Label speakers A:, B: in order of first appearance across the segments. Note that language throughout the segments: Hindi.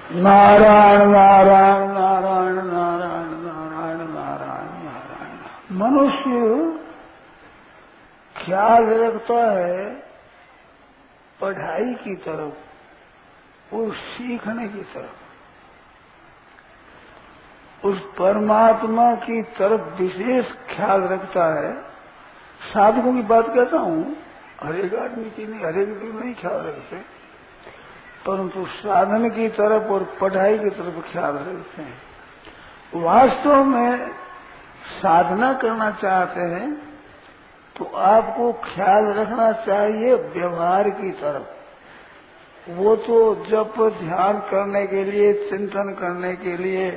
A: नारायण नारायण नारायण नारायण नारायण नारायण नारायण। मनुष्य ख्याल रखता है पढ़ाई की तरफ और सीखने की तरफ, उस परमात्मा की तरफ विशेष ख्याल रखता है। साधकों की बात कहता हूँ, हर एक आदमी की नहीं, हर एक की नहीं ख्याल रखते, परंतु साधन की तरफ और पढ़ाई की तरफ ख्याल रखते हैं। वास्तव में साधना करना चाहते हैं तो आपको ख्याल रखना चाहिए व्यवहार की तरफ। वो तो जप ध्यान करने के लिए, चिंतन करने के लिए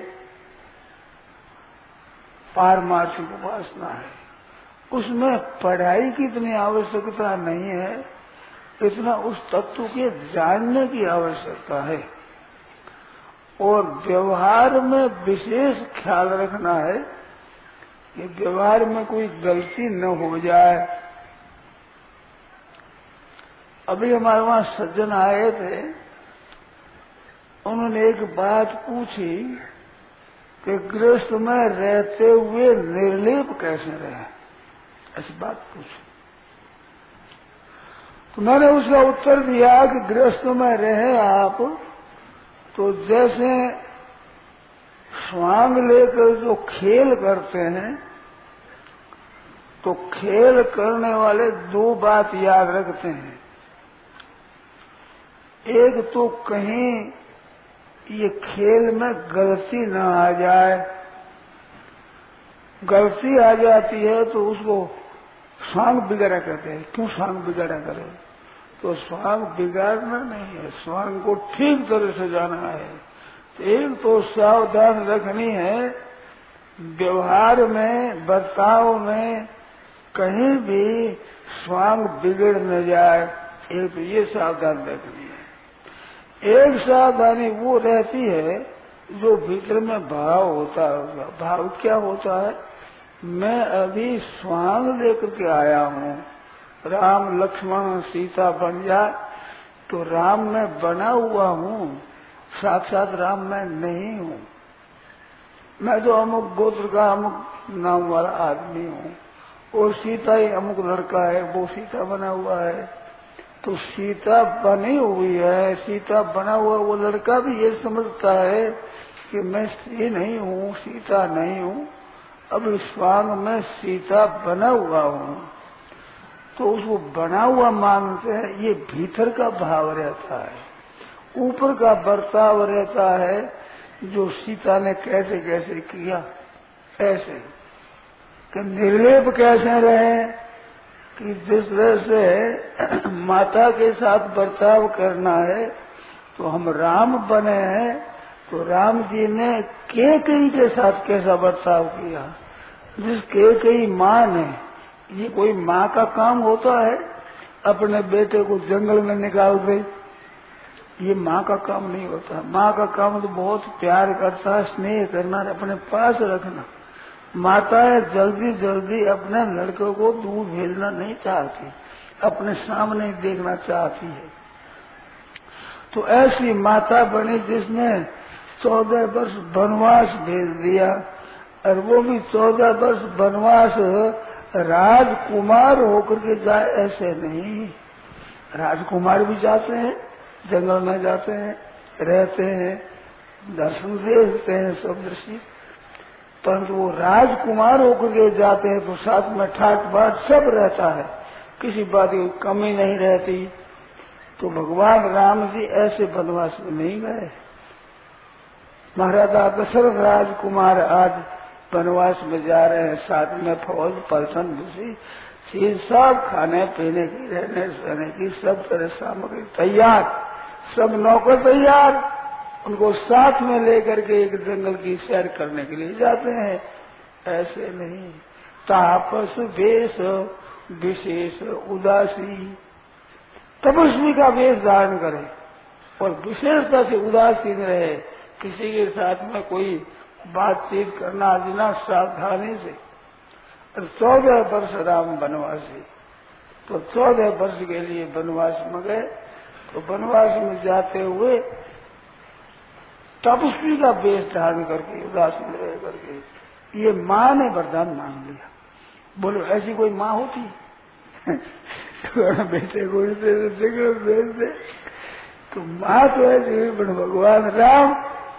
A: पारमार्थिक उपासना है, उसमें पढ़ाई की इतनी आवश्यकता नहीं है, इतना उस तत्व के जानने की आवश्यकता है। और व्यवहार में विशेष ख्याल रखना है कि व्यवहार में कोई गलती न हो जाए। अभी हमारे वहां सज्जन आए थे, उन्होंने एक बात पूछी कि गृहस्थ में रहते हुए निर्लेप कैसे रहे, ऐसी बात पूछी। तो मैंने उसका उत्तर दिया कि गृहस्थ में रहे आप तो जैसे स्वांग लेकर जो खेल करते हैं, तो खेल करने वाले दो बात याद रखते हैं। एक तो कहीं ये खेल में गलती न आ जाए, गलती आ जाती है तो उसको स्वांग बिगाड़ा कहते हैं। क्यों स्वांग बिगाड़ा करे? तो स्वांग बिगाड़ना नहीं है, स्वांग को ठीक तरह से जाना है। तो एक तो सावधान रखनी है व्यवहार में, बर्ताव में कहीं भी स्वांग बिगड़ न जाए, एक तो ये सावधान रखनी है। एक सावधानी वो रहती है जो भीतर में भाव होता है। भाव क्या होता है? मैं अभी स्वांग लेकर के आया हूँ, राम लक्ष्मण सीता बन जाए तो राम में बना हुआ हूँ, साक्षात राम मैं नहीं हूँ। मैं तो अमुक गोत्र का अमुक नाम वाला आदमी हूँ, और सीता ही अमुक लड़का है, वो सीता बना हुआ है। तो सीता बनी हुई है, सीता बना हुआ वो लड़का भी ये समझता है कि मैं स्त्री नहीं हूँ, सीता नहीं हूँ, अब स्वांग में सीता बना हुआ हूँ, तो उसको बना हुआ मानते हैं। ये भीतर का भाव रहता है, ऊपर का बर्ताव रहता है जो सीता ने कैसे कैसे किया, ऐसे कि निर्लेप कैसे रहे, कि जिस तरह से माता के साथ बर्ताव करना है तो हम राम बने हैं, तो राम जी ने कैकेयी के साथ कैसा बर्ताव किया। जिस कैकेयी माँ ने, ये कोई माँ का काम होता है अपने बेटे को जंगल में निकाल दे, ये माँ का काम नहीं होता। माँ का काम तो बहुत प्यार करता है, स्नेह करना, अपने पास रखना। माताएं जल्दी जल्दी अपने लड़कों को दूर भेजना नहीं चाहती, अपने सामने देखना चाहती है। तो ऐसी माता बनी जिसने 14 वर्ष वनवास भेज दिया, और वो भी 14 वर्ष वनवास राजकुमार होकर के जाए, ऐसे नहीं। राजकुमार भी जाते हैं, जंगल में जाते हैं, रहते हैं, दर्शन देखते हैं, सब दृश्य, परंतु वो राजकुमार होकर के जाते हैं तो साथ में ठाट बाट सब रहता है, किसी बात की कमी नहीं रहती। तो भगवान राम जी ऐसे वनवास में नहीं गए। महाराजा दशरथ राजकुमार आज वनवास में जा रहे हैं, साथ में फौज पलटन चीज सब खाने पीने की, रहने सहने की सब तरह सामग्री तैयार, सब नौकर तैयार, उनको साथ में लेकर के एक जंगल की सैर करने के लिए जाते हैं। ऐसे नहीं, तापस वेश विशेष उदासी, तपस्वी का वेश धारण करे और विशेषता से उदासीन रहे, किसी के साथ में कोई बातचीत करना बिना सावधानी से। 14 वर्ष राम वनवासी, तो 14 वर्ष के लिए वनवास में गए। तो वनवास में जाते हुए तपस्वी का वेश धारण करके उदासीन रह करके ये माँ ने वरदान मांग लिया। बोलो ऐसी कोई माँ होती? तो बेटे को भेज दे तो माँ तो ऐसी भगवान राम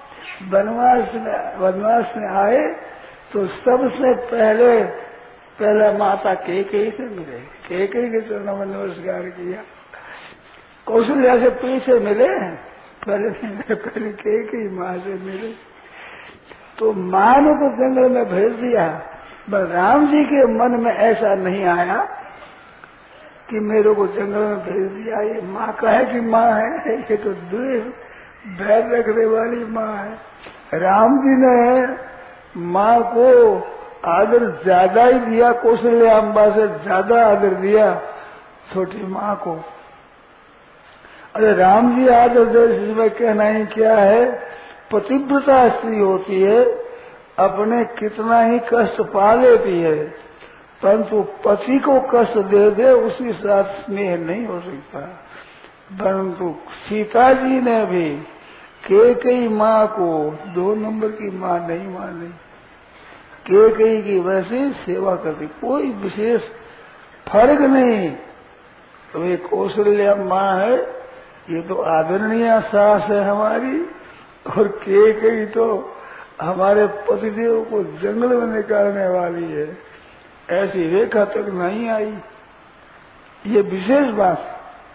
A: वनवास में आए तो सबसे पहला माता केकई से मिले, केकई के चरणों में नमस्कार किया। कौशल्या से पीछे मिले, पहले केकई माँ से मिले। तो माँ ने तो जंगल में भेज दिया, पर राम जी के मन में ऐसा नहीं आया कि मेरे को जंगल में भेज दिया। ये माँ कहे कि माँ है, ये तो द्वेष बैर रखने वाली माँ है। राम जी ने माँ को आदर ज्यादा ही दिया, कौशल्या अम्बा से ज्यादा आदर दिया छोटी माँ को। अरे राम जी आदर दे, इसमें कहना ही क्या है। पतिव्रता स्त्री होती है, अपने कितना ही कष्ट पा लेती है, परंतु पति को कष्ट दे दे उसके साथ स्नेह नहीं हो सकता। परंतु सीता जी ने भी केकई माँ को 2 नंबर की माँ नहीं मानी, केकई की वैसे सेवा करती, कोई विशेष फर्क नहीं। तो ये कौशल्या माँ है, ये तो आदरणीय सास है हमारी, और केकई तो हमारे पतिदेव को जंगल में निकालने वाली है। ऐसी रेखा तक नहीं आई, ये विशेष बात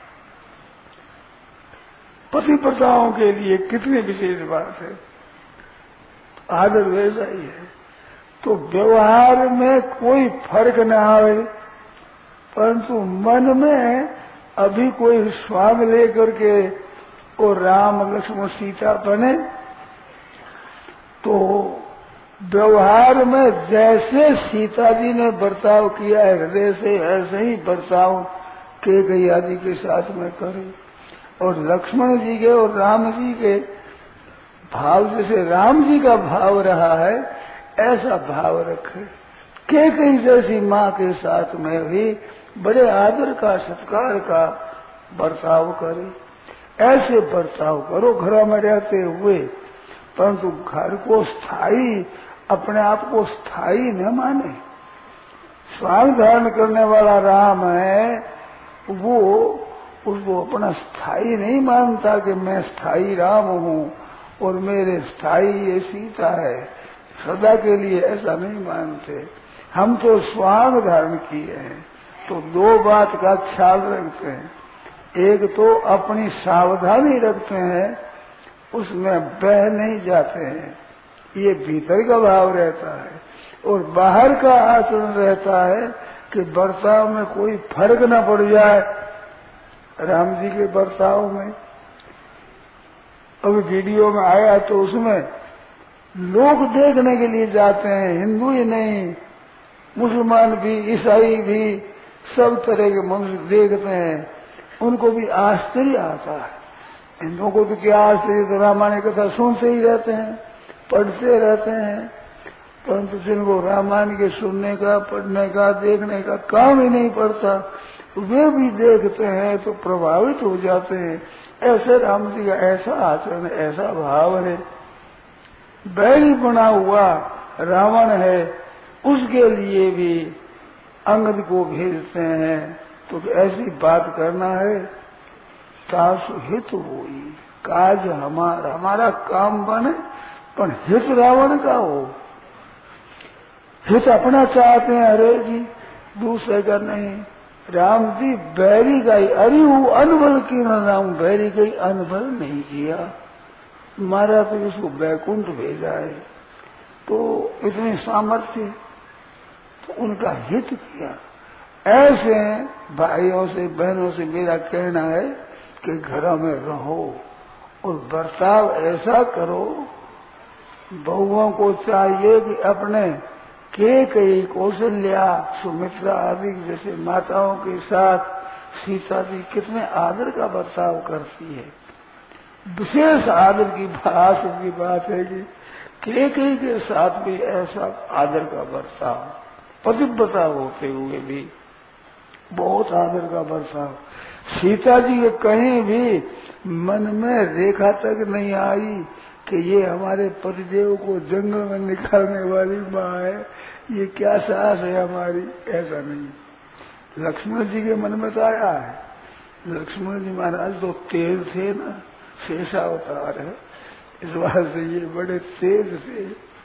A: पतिव्रताओं के लिए कितनी विशेष बात है। आदर वैसा ही है। तो व्यवहार में कोई फर्क न आवे, परंतु मन में अभी कोई स्वाद लेकर के और राम लक्ष्मण सीता बने, तो व्यवहार में जैसे सीता जी ने बर्ताव किया है हृदय से, ऐसे ही बर्ताव केकई आदि के साथ में करे। और लक्ष्मण जी के और राम जी के भाव जैसे राम जी का भाव रहा है, ऐसा भाव रखे। केकई जैसी माँ के साथ में भी बड़े आदर का सत्कार का बर्ताव करे। ऐसे बर्ताव करो घरों में रहते हुए, परंतु घर को स्थायी, अपने आप को स्थायी न माने। स्वांग धारण करने वाला राम है, वो उसको अपना स्थायी नहीं मानता कि मैं स्थायी राम हूँ और मेरे स्थायी ये सीता है, सदा के लिए ऐसा नहीं मानते। हम तो स्वांग धारण किए हैं, तो 2 बात का ख्याल रखते हैं। एक तो अपनी सावधानी रखते हैं, उसमें बह नहीं जाते हैं, ये भीतर का भाव रहता है। और बाहर का आचरण रहता है कि बर्ताव में कोई फर्क न पड़ जाए। राम जी के बर्ताव में अभी वीडियो में आया तो उसमें लोग देखने के लिए जाते हैं, हिंदू ही नहीं, मुसलमान भी, ईसाई भी, सब तरह के मनुष्य देखते हैं, उनको भी आश्चर्य आता है। हिंदुओं को तो क्या आश्चर्य, तो रामायण कथा सुनते ही रहते हैं, पढ़ते रहते हैं, परंतु जिनको रामायण के सुनने का, पढ़ने का, देखने का काम ही नहीं पड़ता, वे भी देखते हैं तो प्रभावित हो जाते हैं। ऐसे राम जी का ऐसा आचरण, ऐसा भाव है। बैरी बना हुआ रावण है, उसके लिए भी अंगद को भेजते हैं, तो ऐसी बात करना है। तासु हित होई, काज हमारा काम बने, पर हित रावण का हो। हित अपना चाहते हैं, अरे जी दूसरे का नहीं। राम जी बैरी का ही, अरे वो अनबल की न राम, बैरी का ही अनबल नहीं किया, मारा तो उसको बैकुंठ भेजा है। तो इतनी सामर्थ्य, तो उनका हित किया। ऐसे भाइयों से, बहनों से मेरा कहना है कि घरों में रहो और बर्ताव ऐसा करो। बहुओं को चाहिए कि अपने केकई, कौशल्या, सुमित्रा आदि जैसे माताओं के साथ सीता जी कितने आदर का बर्ताव करती है। विशेष आदर की बात है कि केकई के साथ भी ऐसा आदर का बर्ताव, पतिव्रता होते हुए भी बहुत आदर का बर्ताव। सीता जी के कहीं भी मन में रेखा तक नहीं आई कि ये हमारे पतिदेव को जंगल में निकालने वाली माँ है, ये क्या साहस है हमारी, ऐसा नहीं। लक्ष्मण जी के मन में तो आया है। लक्ष्मण जी महाराज तो तेज थे ना, शेषावतार है, इस बात से ये बड़े तेज से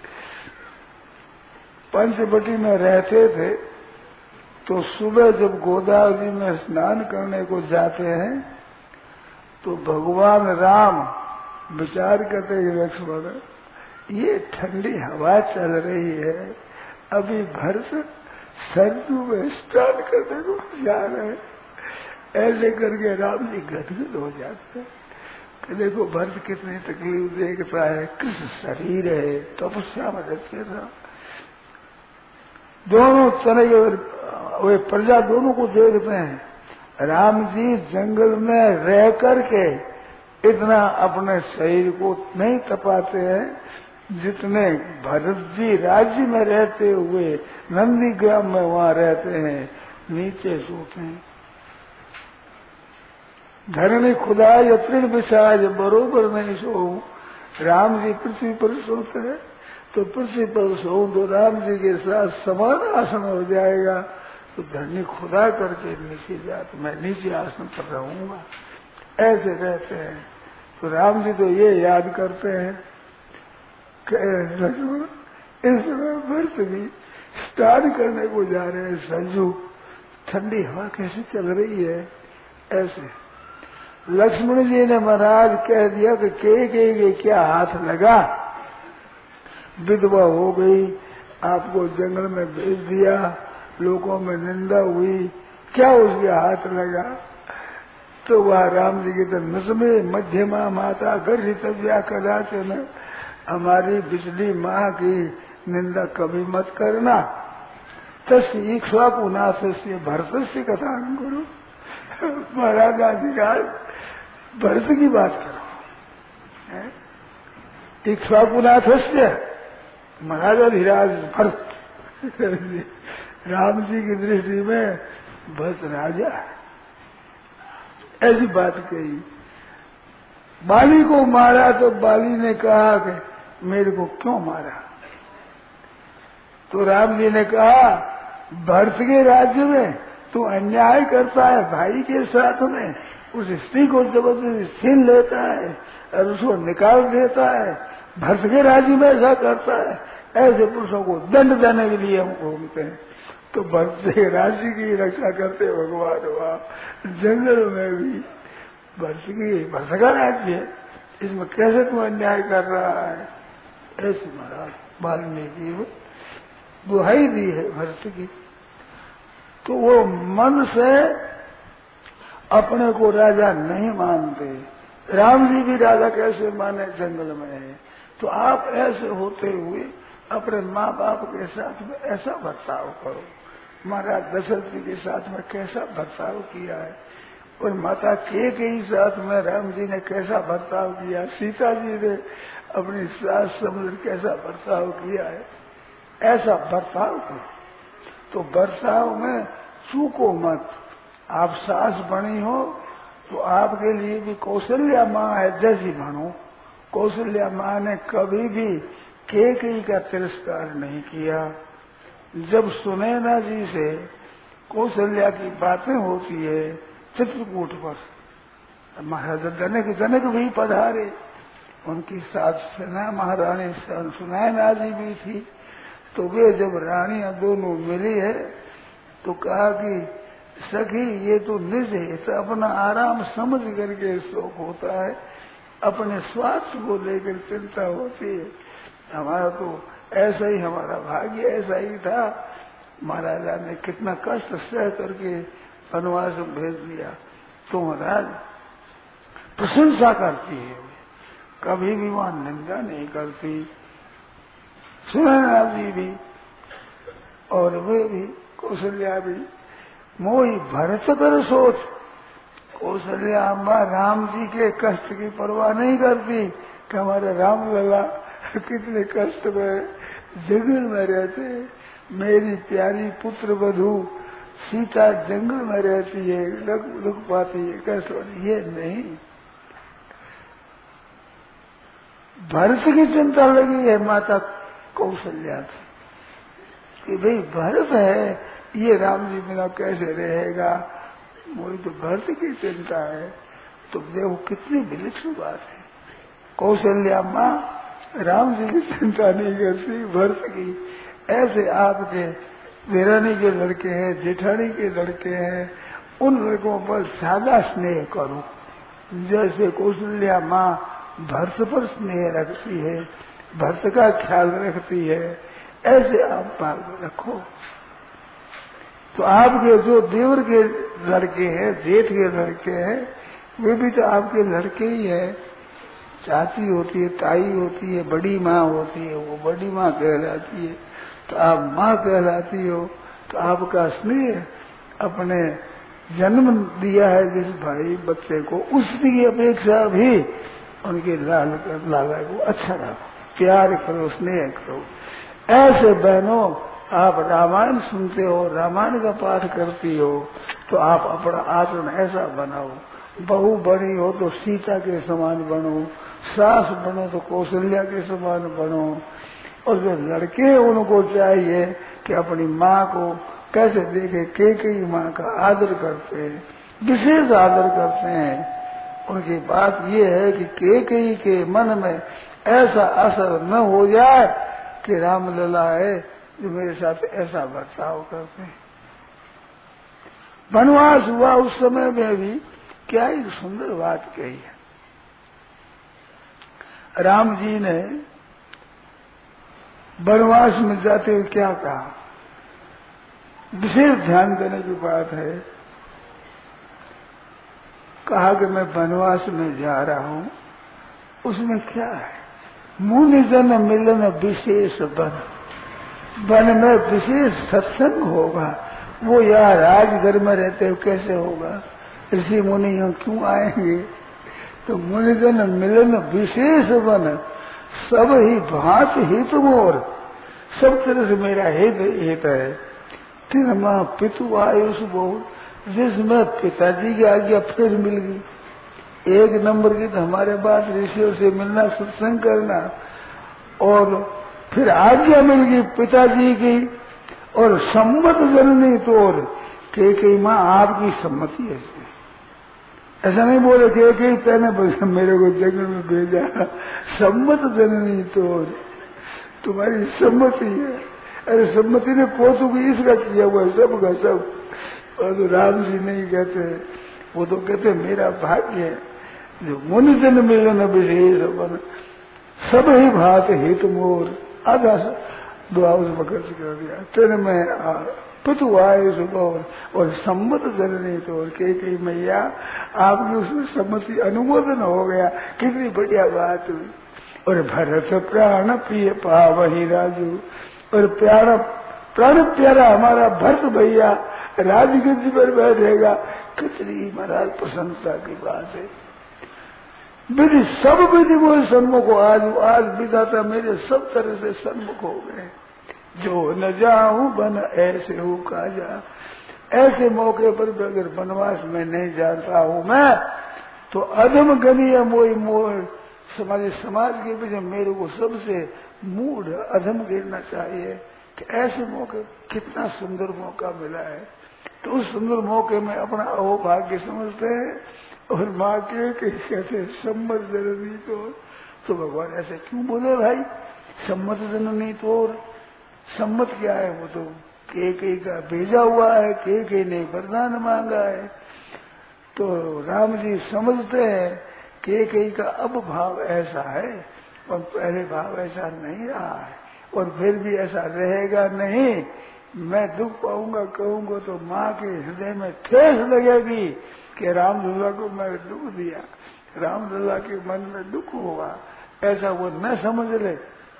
A: पंचवटी में रहते थे। तो सुबह जब गोदावरी में स्नान करने को जाते हैं तो भगवान राम विचार करते हैं, लक्ष्मण ये ठंडी हवा चल रही है, अभी भरत सरसू में स्नान करने को जा रहे हैं। ऐसे करके राम जी गदगद हो जाते हैं कि देखो भरत कितनी तकलीफ देखता है, किस शरीर है, तपस्या में रखे था। दोनों तरह वे प्रजा दोनों को देखते हैं। राम जी जंगल में रह करके इतना अपने शरीर को नहीं तपाते हैं जितने भरत जी राज्य में रहते हुए नंदी ग्राम में वहां रहते हैं, नीचे सोते हैं। धरणी खुदा यत्रिण विसाज बरोबर नहीं सो। राम जी पृथ्वी पर सोते हैं तो पृथ्वी पर सो तो राम जी के साथ समान आसन हो जाएगा। तो धरणी खुदा करके नीचे जाते, मैं नीचे आसन पर रहूंगा, ऐसे रहते हैं। तो राम जी तो ये याद करते हैं कि इस समय भरत भी स्नान करने को जा रहे हैं, संजू ठंडी हवा कैसे चल रही है। ऐसे लक्ष्मण जी ने महाराज कह दिया कि के क्या हाथ लगा, विधवा हो गई, आपको जंगल में भेज दिया, लोगों में निंदा हुई, क्या उसके हाथ लगा। तो वह राम जी की तो नज़्मे मध्यमा माता गर्हितव्या कदाचन, हमारी बिजली माँ की निंदा कभी मत करना। तस् इक्ष्वाकु नाथस्य भरतस्य कथा गुरु। महाराज अधिकार भरत की बात करो, इक्ष्वाकुनाथस्य महाराज अधिराज भरत। राम जी की दृष्टि में भरत राजा है, ऐसी बात कही। बाली को मारा तो बाली ने कहा कि मेरे को क्यों मारा। तो राम जी ने कहा भरत के राज्य में तू अन्याय करता है, भाई के साथ में उस स्त्री को जबरदस्ती छीन लेता है और उसको निकाल देता है, भरत के राज्य में ऐसा करता है, ऐसे पुरुषों को दंड देने के लिए हम घूमते हैं। तो भरत के राज्य की रक्षा करते भगवान वहां जंगल में भी भरत का राज्य है, इसमें कैसे तू अन्याय कर रहा है। ऐसे महाराज वाल्मीकि दुहाई दी है भरत की। तो वो मन से अपने को राजा नहीं मानते। राम जी भी राजा कैसे माने, जंगल में है। तो आप ऐसे होते हुए अपने माँ बाप के साथ में ऐसा बर्ताव करो। महाराज दशरथ जी के साथ में कैसा बर्ताव किया है, और माता के साथ में राम जी ने कैसा बर्ताव किया, सीता जी ने अपनी सास समझ कैसा बर्ताव किया है, ऐसा बर्ताव करो। तो बर्ताव में चूको मत। आप सास बनी हो तो आपके लिए भी कौशल्या माँ है जैसी बनो। कौशल्या माँ ने कभी भी केकई का तिरस्कार नहीं किया। जब सुनैना जी से कौशल्या की बातें होती है चित्रकूट पर, महाराजा जनक भी पधारे, उनकी साथ सेना महारानी सुनैना जी भी थी। तो वे जब रानियां दोनों मिली है तो कहा कि सखी ये तो निज है, तो अपना आराम समझ करके शोक होता है, अपने स्वास्थ्य को लेकर चिंता होती है। हमारा तो ऐसा ही, हमारा भाग्य ऐसा ही था। महाराजा ने कितना कष्ट सह करके वनवास में भेज दिया। तो महाराज प्रशंसा करती है, कभी भी वहां निंदा नहीं करती। सुनैना जी भी और वे भी कौशल्या भी। मोई भरत कर सोच, कौशल्या अम्मा राम जी के कष्ट की परवाह नहीं करती कि हमारे राम लला कितने कष्ट में जंगल में रहते, मेरी प्यारी पुत्र वधू सीता जंगल में रहती है, लग पाती है, कष्ट। ये नहीं, भरत की चिंता लगी है माता कौशल्या से कि भाई भरत है, ये राम जी बिना कैसे रहेगा, मुझे तो भरत की चिंता है। तो देखो कितनी विलक्षण बात है। कौशल्या माँ राम जी की चिंता नहीं करती, भरत की। ऐसे आपके देरानी के लड़के हैं, जेठानी के लड़के हैं, उन लड़कों पर ज्यादा स्नेह करो। जैसे कौशल्या माँ भरत पर स्नेह रखती है, भरत का ख्याल रखती है, ऐसे आप पाल रखो। तो आपके जो देवर के लड़के हैं, जेठ के लड़के हैं, वे भी तो आपके लड़के ही है। चाची होती है, ताई होती है, बड़ी माँ होती है, वो बड़ी माँ कहलाती है। तो आप माँ कहलाती हो। तो आपका स्नेह अपने जन्म दिया है जिस भाई बच्चे को, उसकी अपेक्षा भी उनके लाला को अच्छा रखो, प्यार करो, स्नेह करो। ऐसे बहनों, आप रामायण सुनते हो, रामायण का पाठ करती हो, तो आप अपना आचरण ऐसा बनाओ। बहू बनी हो तो सीता के समान बनो, सास बनो तो कौशल्या के समान बनो। और जो लड़के हैं उनको चाहिए कि अपनी माँ को कैसे देखे, कैकेयी माँ का आदर करते हैं, विशेष आदर करते हैं। उनकी बात ये है कि कैकेयी के मन में ऐसा असर न हो जाए कि रामलला है जो मेरे साथ ऐसा बर्ताव करते हैं। वनवास हुआ उस समय में भी क्या एक सुंदर बात कही है। राम जी ने वनवास में जाते हुए क्या कहा, विशेष ध्यान देने की बात है। कहा कि मैं वनवास में जा रहा हूं, उसमें क्या है, मुनि जन मिलन विशेष वन में विशेष सत्संग होगा। वो यार राजघर में रहते हो कैसे होगा, ऋषि मुनि यहाँ क्यों आएंगे। तो मुनिजन मिलन विशेष वन, सब ही भांत हित मोर, सब तरह से मेरा हित है। तीन माह पितु आयुष बहु, जिसमें पिताजी की आज्ञा फिर मिल गई। एक नंबर की तो हमारे बाद ऋषियों से मिलना, सत्संग करना, और फिर आज्ञा मिल गई पिताजी की। और सम्मत जननी तोर, कैकेयी माँ आपकी सम्मति है। ऐसा नहीं बोले कैकेयी पहने मेरे को जंगल में भेजा, सम्मत जननी तोर, तुम्हारी सम्मति है। अरे सम्मति ने कौतुक इसका किया हुआ है, सबका सब। और तो राम जी नहीं कहते, वो तो कहते मेरा भाग्य है जो मुनि जन मिलन विशेष वन, सब ही भात हित मोर। आधा दुआस मकर से कर दिया, तेरे में पितु आए सुबह और सम्मत जननी तोर, कैकेयी मैया आपकी उसमें सम्मति अनुमोदन हो गया। कितनी बढ़िया बात हुई। और भरत प्राण प्रिय पावहि राजू, और प्यारा प्राण प्यारा हमारा भरत भैया राजगद्दी पर बैठेगा। कितनी महाराज प्रशंसा की बात है। विधि सब विधि वो सन्मुख हो, आज विधाता मेरे सब तरह से सन्मुख हो गए। जो न जाऊं बन ऐसे हो काजा, ऐसे मौके पर अगर वनवास में नहीं जाता हूं मैं, तो अधम गनीय मोई मोह, समाज के पीछे मेरे को सबसे मूढ़ अधम गिरना चाहिए। कि ऐसे मौके, कितना सुंदर मौका मिला है, तो उस सुंदर मौके में अपना अहोभाग्य समझते हैं। और माँ के कहते सम्मत जननी तोर, तो भगवान ऐसे क्यों बोले भाई, सम्मत जननी तोर। सम्मत क्या है, वो तो कैकेयी का भेजा हुआ है, कैकेयी ने वरदान मांगा है। तो राम जी समझते हैं कैकेयी का अब भाव ऐसा है और पहले भाव ऐसा नहीं रहा है, और फिर भी ऐसा रहेगा नहीं। मैं दुख पाऊंगा कहूंगा तो माँ के हृदय में ठेस लगेगी कि रामलला को मैं दुख दिया, रामलला के मन में दुख होगा, ऐसा वो न समझ ले।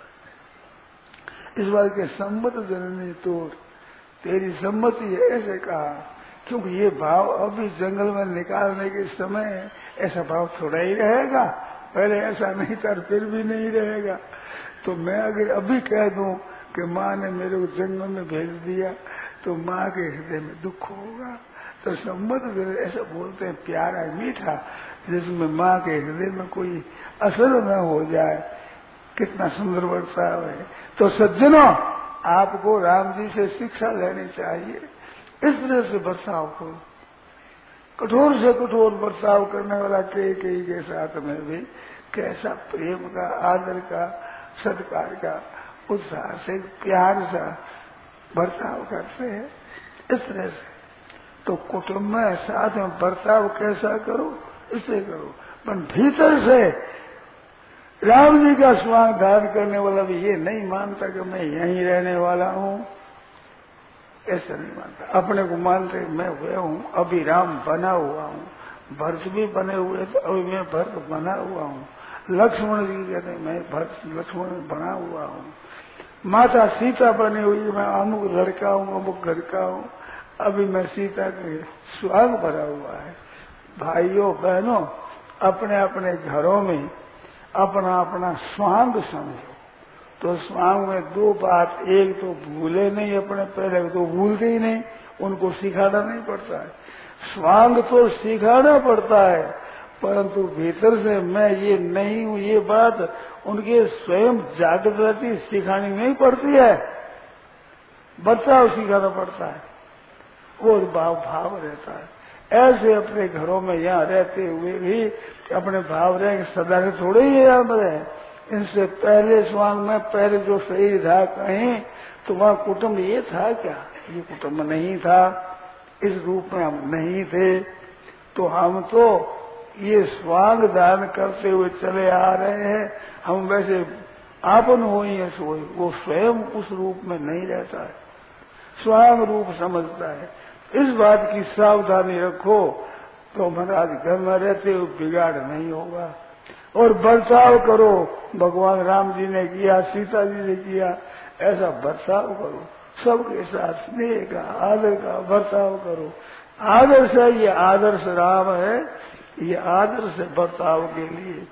A: इस बात के सम्मत जननी तोर, तेरी सम्मति है, ऐसे कहा। क्योंकि ये भाव अभी जंगल में निकालने के समय ऐसा भाव थोड़ा ही रहेगा, पहले ऐसा नहीं था, फिर भी नहीं रहेगा। तो मैं अगर अभी कह दूं कि माँ ने मेरे को जंगल में भेज दिया, तो माँ के हृदय में दुख होगा। तो सम्मत ऐसा बोलते हैं, प्यारा मीठा, जिसमें माँ के हृदय में कोई असर न हो जाए, कितना सुंदर बर्ताव है। तो सज्जनों, आपको राम जी से शिक्षा लेनी चाहिए। इस तरह से बर्ताव करो। कठोर से कठोर बर्ताव करने वाला कैकेयी के साथ में भी कैसा प्रेम का, आदर का, सत्कार का, उत्साह से, प्यार सा बर्ताव करते हैं। इस तरह से तो कुटुंब में साथ में बर्ताव कैसा करो, इसे करो। पर भीतर से राम जी का स्वांग धारण करने वाला भी ये नहीं मानता कि मैं यहीं रहने वाला हूँ, ऐसा नहीं मानता। अपने को मानते मैं हुआ हूँ, अभी राम बना हुआ हूँ। भरत भी बने हुए थे, अभी मैं भरत बना हुआ हूँ। लक्ष्मण जी कहते मैं भरत लक्ष्मण बना हुआ हूँ। माता सीता बनी हुई, मैं अमुक लड़का हूँ, अमुक घर का हूँ, अभी मैं सीता के स्वांग भरा हुआ है। भाइयों बहनों, अपने अपने घरों में अपना अपना स्वांग समझो। तो स्वांग में दो बात, एक तो भूले नहीं, अपने पहले तो भूलते ही नहीं, उनको सिखाना नहीं पड़ता है। स्वांग तो सिखाना पड़ता है, परंतु भीतर से मैं ये नहीं हूँ, ये बात उनके स्वयं जागृति सिखानी नहीं पड़ती है, बर्ताव सिखाना पड़ता है। वो भाव रहता है। ऐसे अपने घरों में यहाँ रहते हुए भी अपने भाव रहेंगे, सदा से थोड़े ही यहाँ रहे। इनसे पहले स्वांग में पहले जो शरीर था कहीं, तो वहाँ कुटुंब ये था क्या? ये कुटुंब नहीं था, इस रूप में हम नहीं थे। तो हम तो ये स्वांग धारण करते हुए चले आ रहे हैं। हम वैसे आपन हो ही है सोई, वो स्वयं उस रूप में नहीं रहता है, स्वांग रूप समझता है। इस बात की सावधानी रखो तो महाराज घर में रहते हुए बिगाड़ नहीं होगा। और बर्ताव करो, भगवान राम जी ने किया, सीता जी ने किया, ऐसा बर्ताव करो। सबके साथ स्नेह का, आदर का बर्ताव करो। आदर्श है, ये आदर्श राम है, ये आदर्श बर्ताव के लिए।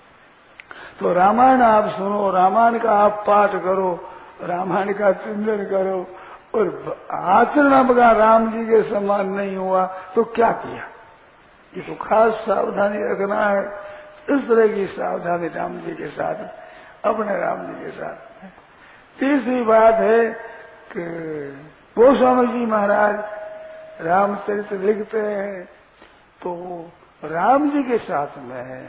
A: तो रामायण आप सुनो, रामायण का आप पाठ करो, रामायण का चिंतन करो, और आचरण आपका राम जी के समान नहीं हुआ तो क्या किया? ये तो खास सावधानी रखना है। इस तरह की सावधानी राम जी के साथ, अपने राम जी के साथ। तीसरी बात है कि गोस्वामी जी महाराज रामचरित्र लिखते हैं, तो राम जी के साथ में है।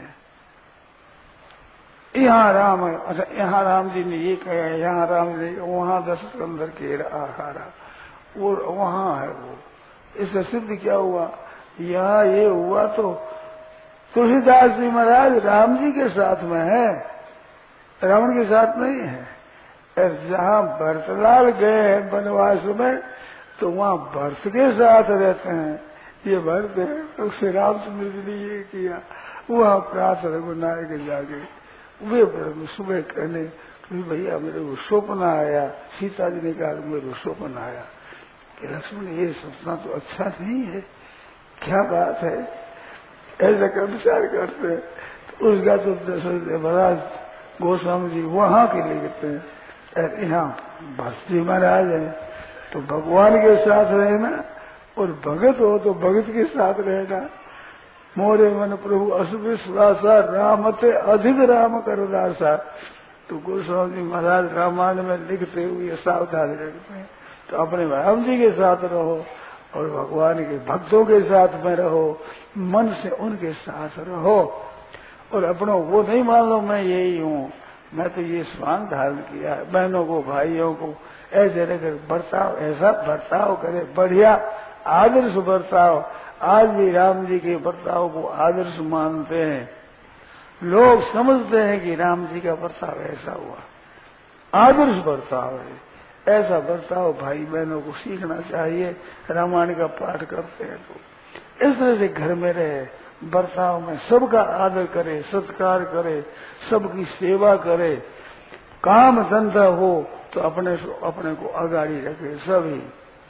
A: यहाँ राम, अच्छा यहाँ राम जी ने ये कहा, यहाँ राम जी, वहाँ दशरथ अंदर के आहारा, और वहाँ है वो। इससे सिद्ध क्या हुआ? यहाँ ये हुआ तो तुलसीदास जी महाराज राम जी के साथ में है, रावण के साथ नहीं है। जहाँ भरतलाल गए हैं वनवास में, तो वहाँ भरत के साथ रहते हैं। ये भरत है, उससे रामचंद्र जी ने ये किया। वहाँ प्रात रघुनायक जाके वे सुबह कहने कि भैया मेरे को स्वप्न आया। सीता जी ने कहा मेरे को स्वप्न आया कि लक्ष्मण ये सपना तो अच्छा नहीं है, क्या बात है? ऐसा कर विचार करते। तो उसका तो दशरथ महाराज गोस्वामी जी वहां के लिए कहते हैं, यहाँ भक्ति महाराज है तो भगवान के साथ रहना, और भगत हो तो भगत के साथ रहना। मोरे मन प्रभु असुविश्वासा, रामते अधिक राम करदासा। तो गोस्वामी जी महाराज रामायण में लिखते हुए सावधानी रखते हैं। तो अपने राम जी के साथ रहो और भगवान के भक्तों के साथ में रहो, मन से उनके साथ रहो। और अपनों वो नहीं मान लो मैं यही हूँ, मैं तो ये स्वांग धारण किया है। बहनों को, भाइयों को ऐसे रहकर बर्ताव, ऐसा बर्ताव करे, बढ़िया आदर्श बर्ताव। आज भी राम जी के बर्ताव को आदर्श मानते हैं। लोग समझते हैं कि राम जी का बर्ताव ऐसा हुआ, आदर्श बर्ताव है। ऐसा बर्ताव भाई बहनों को सीखना चाहिए। रामायण का पाठ करते हैं तो इस तरह से घर में रहे, बर्ताव में सबका आदर करे, सत्कार करे, सबकी सेवा करे। काम धंधा हो तो अपने को आगाड़ी रखे सभी।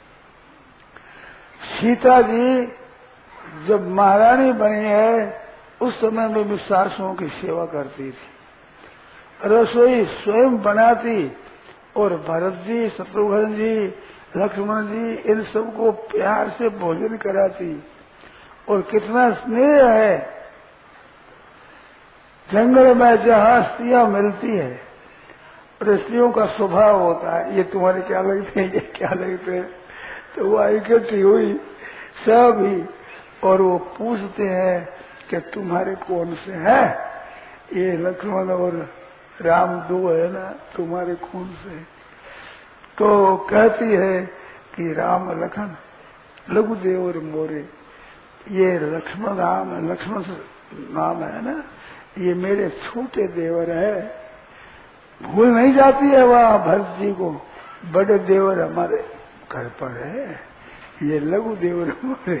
A: सीता जी जब महारानी बनी है, उस समय में भी सासुओं की सेवा करती थी, रसोई स्वयं बनाती, और भरत जी, शत्रुघ्न जी, लक्ष्मण जी, इन सबको प्यार से भोजन कराती। और कितना स्नेह है। जंगल में जहाँ स्त्रियां मिलती है ऋषियों का स्वभाव होता है, ये तुम्हारे क्या लगते हैं, ये क्या लगते हैं। तो वो इकट्ठी हुई सभी, और वो पूछते हैं कि तुम्हारे कौन से हैं, ये लक्ष्मण और राम दो है ना, तुम्हारे कौन से। तो कहती है कि राम लखन लघुदेव और मोरे, ये लक्ष्मण राम लक्ष्मण नाम है ना, ये मेरे छोटे देवर है। भूल नहीं जाती है वहाँ भरत जी को, बड़े देवर हमारे घर पर है, ये लघु देवर हमारे।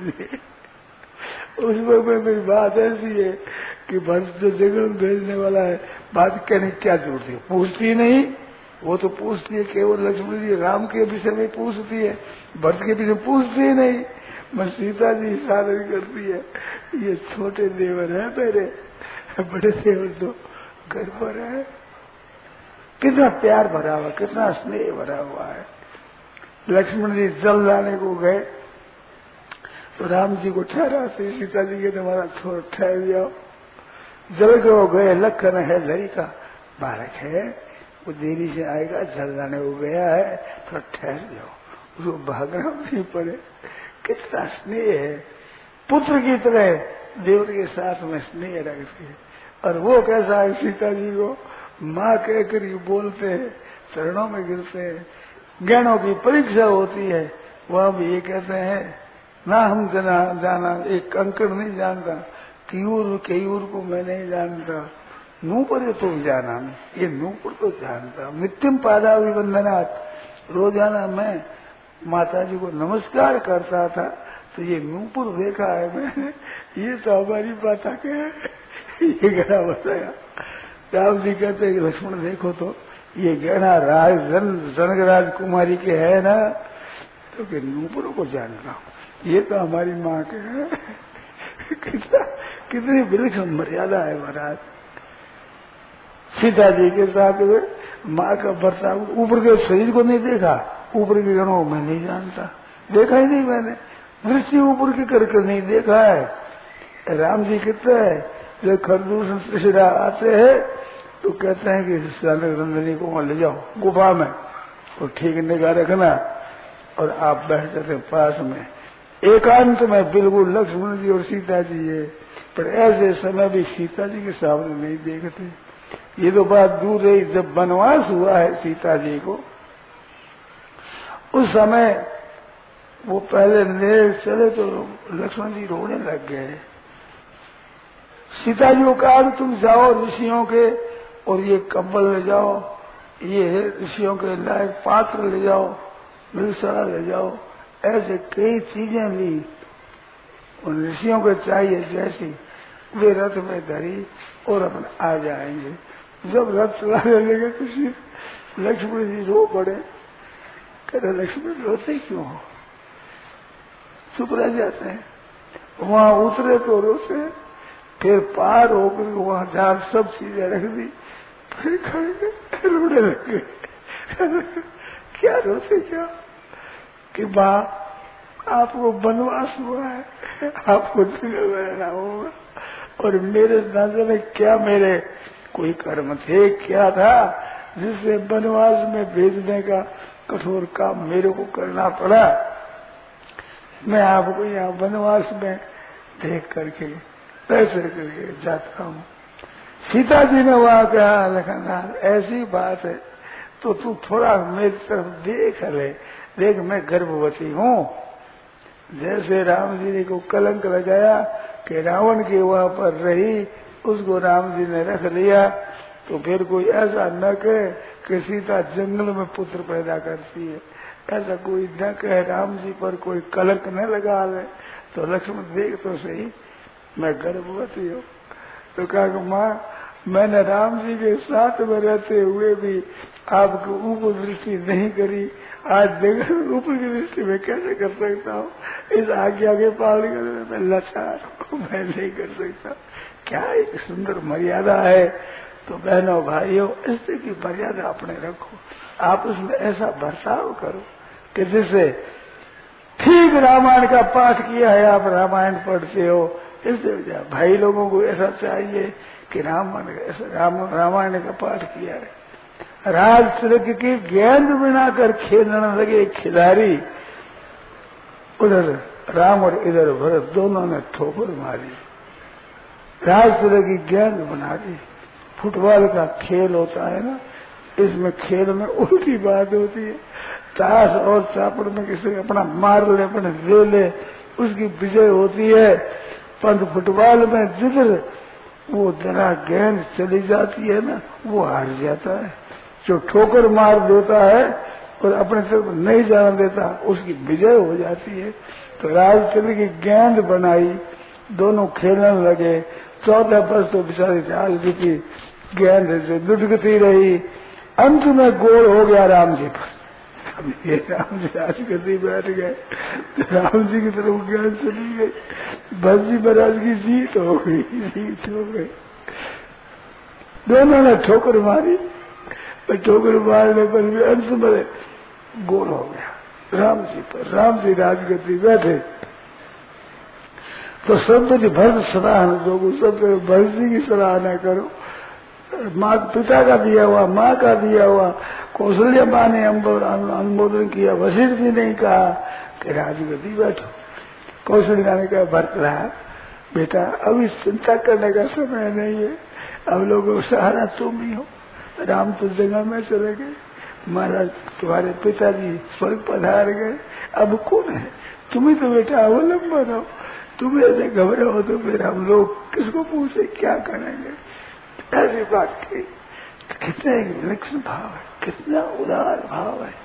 A: उसमें मेरी बात ऐसी है कि भरत जो जंगल में भेजने वाला है, बात कहने क्या जरूरत है, पूछती नहीं। वो तो पूछती है केवल लक्ष्मण जी राम के विषय में पूछती है, भरत के विषय पूछती ही नहीं। मैं सीता जी इशारा करती है, ये छोटे देवर है मेरे, बड़े देवर तो घर पर है। कितना प्यार भरा हुआ, कितना स्नेह भरा हुआ है। लक्ष्मण जी जल लाने को गए तो राम जी को ठहराते, सीता जी के तुम्हारा थोड़ा ठहर जाओ। जल को गए, लखन है लड़का बालक है, वो देरी से आएगा, जल लाने को गया है, थोड़ा ठहर जाओ। उसको भागना नहीं पड़े। कितना स्नेह है, पुत्र की तरह देवर के साथ में स्नेह रखते हैं। और वो कैसा है, सीता जी को माँ कहकर ही बोलते हैं, चरणों में गिरते हैं। ज्ञानों की परीक्षा होती है, वह भी ये कहते हैं ना हम जाना, एक कंकड़ नहीं जानता, केयूर को मैं नहीं जानता, नूपुर तुम जाना, ये नूपुर तो जानता। नित्यम पादाभिवंदनात्, रोजाना मैं माता जी को नमस्कार करता था, तो ये नूपुर देखा है मैंने, ये तो हमारी माता के है। ये गहना बताया। राम जी कहते हैं कि लक्ष्मण देखो तो ये गहना जनक राजकुमारी के है ना, तो कि नूपुरों को जानता हूँ, ये तो हमारी माँ के है। कितनी विलक्षण मर्यादा है महाराज। सीता जी के साथ माँ का बर्ताव, ऊपर के शरीर को नहीं देखा, ऊपर के गणों में नहीं जानता, देखा ही नहीं मैंने, दृष्टि ऊपर की करके नहीं देखा है। राम जी कहते हैं जब खरदूषण त्रिशिरा आते हैं तो कहते हैं कि नंदिनी को वहां ले जाओ गुफा में, और ठीक निगाह रखना, और आप बैठ जाते पास में, एकांत में बिल्कुल लक्ष्मण जी और सीता जी है, पर ऐसे समय भी सीता जी के सामने नहीं देखते। ये तो बात दूर रही, जब वनवास हुआ है सीता जी को, उस समय वो पहले ले चले तो लक्ष्मण जी रोने लग गए। सीता जी को कहा तुम जाओ ऋषियों के, और ये कंबल ले जाओ, ये ऋषियों के लायक पात्र ले जाओ, मृगशाला ले जाओ, ऐसे कई चीजें ली, उन ऋषियों को चाहिए जैसी, वे रथ में धरी और अपने आ जाएंगे। जब रथ चलाने लगे तो लक्ष्मण जी रो पड़े। कहते लक्ष्मण रोते क्यों हो, चुप रह जाते हैं। वहां उतरे तो रोते, फिर पार होकर वहां जहां सब चीजें रख दी, फिर खड़े रोने लगे। क्या रोते क्या कि माँ आपको वनवास हुआ है, आपको जंगल में रहना होगा, और मेरे नजर में क्या मेरे कोई कर्म थे, क्या था जिससे वनवास में भेजने का कठोर काम मेरे को करना पड़ा। मैं आपको यहाँ वनवास में देख करके पैसे करके जाता हूँ। सीता जी ने वहां कहा लखनलाल ऐसी बात है तो तू थोड़ा मेरी तरफ देख ले, देख मैं गर्भवती हूँ। जैसे राम जी ने को कलंक लगाया कि रावण के वहां पर रही, उसको राम जी ने रख लिया, तो फिर कोई ऐसा न कहे कि सीता जंगल में पुत्र पैदा करती है, ऐसा कोई न कहे, राम जी पर कोई कलंक न लगा ले। तो लक्ष्मण देख तो सही मैं गर्भवती हूँ। तो कहा माँ मैंने राम जी के साथ में रहते हुए भी आपको ऊपर दृष्टि नहीं करी, आज देखो ऊपर की दृष्टि में कैसे कर सकता हूँ, इस आज्ञा के पालन करने में लाचार हूँ, मैं नहीं कर सकता। क्या एक सुंदर मर्यादा है। तो बहनों भाइयों इस तरह की मर्यादा अपने रखो, आप उसमें ऐसा बर्ताव करो कि जिससे ठीक रामायण का पाठ किया है, आप रामायण पढ़ते हो, इससे भाई लोगों को ऐसा चाहिए कि रामायण का पाठ किया है। राज तिलक की गेंद बनाकर खेलने लगे खिलाड़ी। उधर राम और इधर भरत दोनों ने ठोकर मारी। राज तिलक की गेंद बना दी। फुटबॉल का खेल होता है ना, इसमें खेल में उल्टी बात होती है। ताश और चापड़ में किसी अपना मार ले, अपने ले ले, उसकी विजय होती है। परंतु फुटबॉल में जिधर वो जरा गेंद चली जाती है ना, वो हार जाता है। जो ठोकर मार देता है और अपने तरफ नहीं जाने देता, उसकी विजय हो जाती है। तो राजचंद्र की गेंद बनाई, दोनों खेलने लगे। 14 वर्ष तो बेचारी राजनीति गेंद से दुटकती रही। अंत में गोल हो गया राम जी पर। ये राम जी राजगद्दी बैठ गए, राम जी की तरफ गेंद चली गई। भरत जी महाराज की जीत हो गई, जीत हो गई। दोनों ने ठोकर मारी, ठोकर मारने पर भी अंत में गोल हो गया राम जी पर। राम जी राजगद्दी बैठे तो सब भरत सराहना दो, सब भरत जी की सराहना करो। माँ पिता का दिया हुआ, माँ का दिया हुआ, कौशल्या माँ ने अनुमोदन किया। वशिष्ठ जी ने कहा कि राजगद्दी बैठो। कौशल्या ने कहा भरतराज बेटा अभी चिंता करने का समय नहीं है, अब लोगों को सहारा तुम ही हो। राम तो जंगल में चले गए, महाराज तुम्हारे पिताजी स्वर्ग पधार गए, अब कौन है? तुम ही तो बेटा अवलंबन हो। तुम ऐसे घबराओ तो फिर हम लोग किसको पूछे, क्या करेंगे? ऐसी बात की। कितना एक विलक्षण भाव है, कितना उदार भाव है।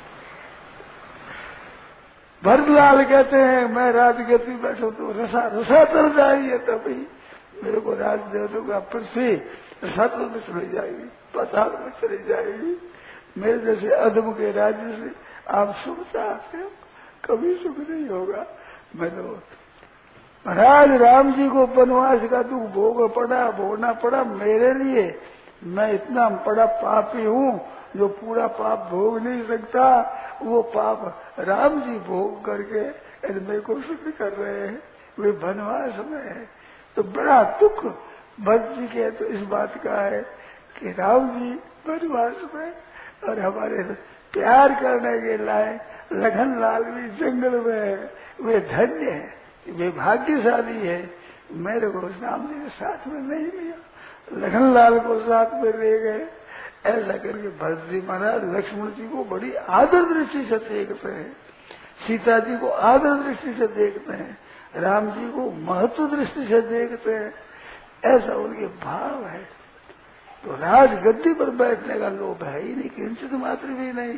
A: भरतलाल कहते हैं मैं राजगद्दी बैठो तो रसा रसा तर जाइए, तभी मेरे को राज दे दूंगा। पृथ्वी रसातल में चली जाएगी, पाताल में चली जाएगी। मेरे जैसे अधम के राज्य से आप सुख चाहते हो, कभी सुख नहीं होगा। मैं तो महाराज राम जी को वनवास का दुख भोगना पड़ा मेरे लिए। मैं इतना बड़ा पापी हूँ जो पूरा पाप भोग नहीं सकता, वो पाप राम जी भोग करके मेरे को सुख कर रहे हैं। वे वनवास में है तो बड़ा दुख भरत जी के तो इस बात का है कि राम जी वनवास में और हमारे प्यार करने के लायक लखन लाल भी जंगल में है। वे धन्य है, वे भाग्यशाली है। मेरे को राम जी ने साथ में नहीं लिया, लखन लाल को साथ में ले गए। ऐसा करके भरत जी महाराज लक्ष्मण जी को बड़ी आदर दृष्टि से देखते हैं, सीता जी को आदर दृष्टि से देखते हैं, राम जी को महत्व दृष्टि से देखते हैं। ऐसा उनके भाव है। तो राज गद्दी पर बैठने का लोभ है ही नहीं, किंचित मात्र भी नहीं।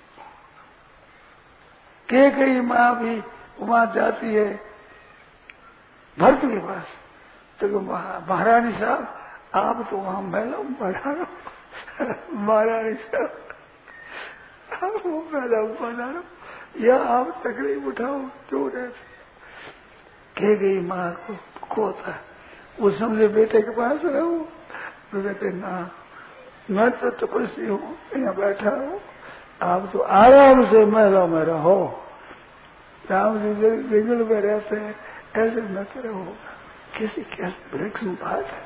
A: कई माँ भी वहां जाती है भरत के पास, तो महारानी साहब आप तो वहां महिला पढ़ा रहे हो, महारानी साहब आप वो महिला पढ़ा रहे हो या आप तकलीफ उठाओ क्यों रहते। कह गई माँ को था वो समझे बेटे के पास रहो, तो कहते ना मैं तो तपस्वी हूँ, यहाँ बैठा हूँ, आप तो आराम से महिला में रहो। राम जी जंगल में रहते हैं, ऐसे न रहो। कैसी विलक्षण बात है।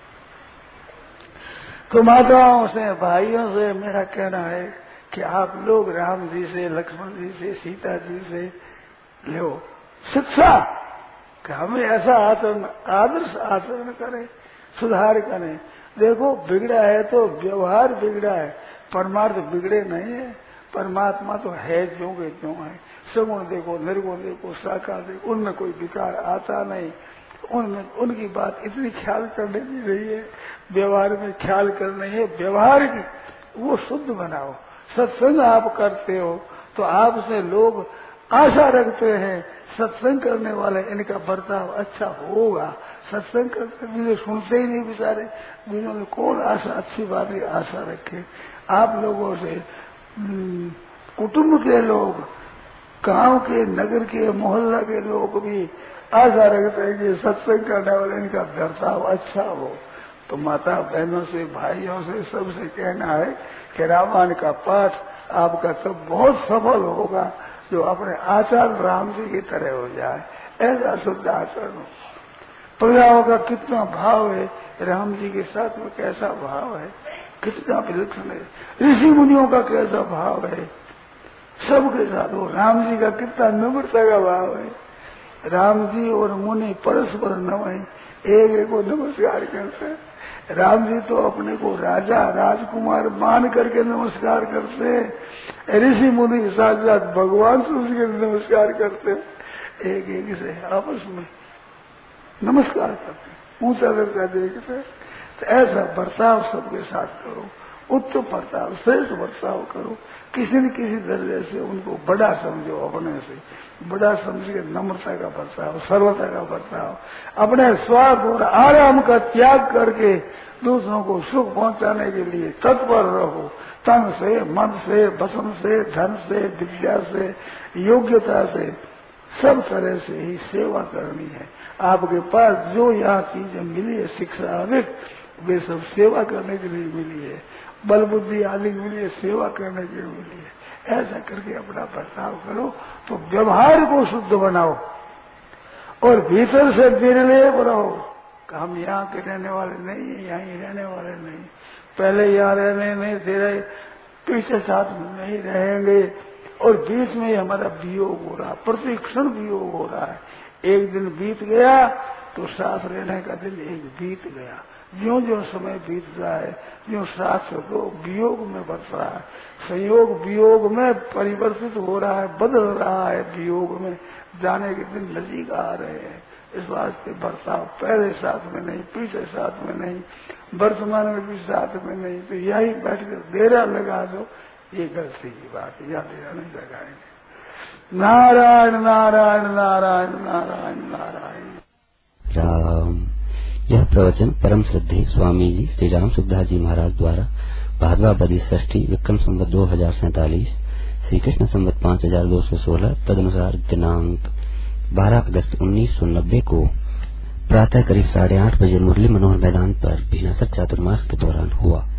A: तो माताओं से भाइयों से मेरा कहना है कि आप लोग राम जी से, लक्ष्मण जी से, सीता जी से लो शिक्षा कि हमें ऐसा आचरण, आदर्श आचरण करें, सुधार करें। देखो बिगड़ा है तो व्यवहार बिगड़ा है, परमार्थ बिगड़े नहीं है। परमात्मा तो है जो के त्यों है। सगुण देखो, निर्गुण देखो, साकार देखो, उनमें कोई विकार आता नहीं। उनमें उनकी बात इतनी ख्याल करने की रही है, व्यवहार में ख्याल करना है। व्यवहार की वो शुद्ध बनाओ। सत्संग आप करते हो तो आपसे लोग आशा रखते हैं, सत्संग करने वाले इनका बर्ताव अच्छा होगा। सत्संग करते भी सुनते ही नहीं बेचारे, जिन्होंने कौन आशा अच्छी बात की आशा रखे। आप लोगों से कुटुंब के लोग, गांव के, नगर के, मोहल्ला के लोग भी आशा रखते हैं कि सत्संग करने वाले इनका बर्ताव अच्छा हो। तो माता बहनों से, भाइयों से, सबसे कहना है कि रामायण का पाठ आपका तब बहुत सफल होगा जो अपने आचार्य राम जी की तरह हो जाए। ऐसा शुद्ध आचरण हो। प्रजाओं का कितना भाव है, राम जी के साथ में कैसा भाव है। कितना विलक्षण है। ऋषि मुनियों का कैसा भाव है सबके साथ। वो राम जी का कितना नम्रता का भाव है। राम जी और मुनि परस्पर नमः, एक एक को नमस्कार करते हैं। राम जी तो अपने को राजा राजकुमार मान करके नमस्कार करते हैं, ऋषि मुनि साक्षात भगवान से उसके नमस्कार करते हैं, एक एक से आपस में नमस्कार करते हैं, ऊंचा करके देखते हैं। तो ऐसा बर्ताव सबके साथ करो, उत्तम बर्ताव, श्रेष्ठ बर्ताव करो। किसी न किसी दर्जे से उनको बड़ा समझो, अपने से बड़ा समझ के नम्रता का बर्ताव, सर्वता का बर्ताव, अपने स्वार्थ और आराम का त्याग करके दूसरों को सुख पहुंचाने के लिए तत्पर रहो। तन से, मन से, वचन से, धन से, विद्या से, योग्यता से, सब तरह से ही सेवा करनी है। आपके पास जो यहाँ चीजें मिली है, शिक्षा अधिक, वे सब सेवा करने के लिए मिली है। बल बुद्धि आदि मिली है, सेवा करने के लिए मिली है। ऐसा करके अपना बर्ताव करो तो व्यवहार को शुद्ध बनाओ और भीतर से निर्लेप रहो। हम यहाँ के रहने वाले नहीं है, यहीं रहने वाले नहीं, पहले यहाँ रहने नहीं थे, पीछे साथ में नहीं रहेंगे, और बीच में हमारा वियोग हो रहा, प्रति क्षण वियोग हो रहा है। एक दिन बीत गया तो साथ रहने का दिन एक बीत गया। ज्यों ज्यों समय बीत रहा है, ज्यों साथ तो वियोग में बस रहा है, संयोग वियोग में परिवर्तित हो रहा है, बदल रहा है। वियोग में जाने के दिन नजीक आ रहे हैं। इस वास्ते बर्ताव पहले साथ में नहीं, पीछे साथ में नहीं, वर्तमान में भी साथ में नहीं, तो यही बैठकर डेरा लगा दो, ये गलती की बात है, यहाँ डेरा नहीं लगाएंगे। नारायण नारायण नारायण नारायण नारायण
B: राम। यह प्रवचन परम श्रद्धेय स्वामी जी श्री राम सुखदास जी महाराज द्वारा भाद्रपद षष्ठी विक्रम संवत 2047 श्री कृष्ण संवत 5216 तदनुसार दिनांक 12 अगस्त 1990 को प्रातः करीब 8:30 बजे मुरली मनोहर मैदान पर भीनासर चातुर्मास के दौरान हुआ।